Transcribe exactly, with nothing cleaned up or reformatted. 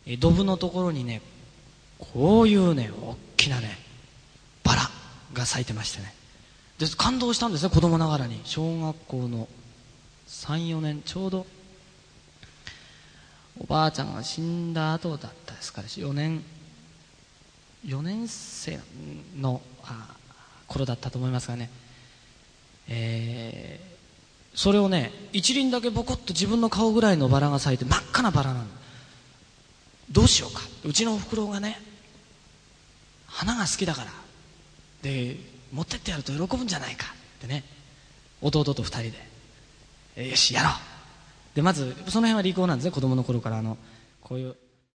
ドブのところにね、こういうね大きなねバラが咲いてましてね、で感動したんですね、子供ながらに。小学校のさん、よねん、ちょうどおばあちゃんが死んだ後だったですから、よねんよねん生のあ頃だったと思いますがね、えー、それをね一輪だけボコッと自分の顔ぐらいのバラが咲いて、真っ赤なバラなの。どうしようか、うちのおふくろがね花が好きだからで持ってってやると喜ぶんじゃないかってね、弟と二人で、えー、よしやろうで、まずその辺は利口なんですね、子供の頃から。あのこういう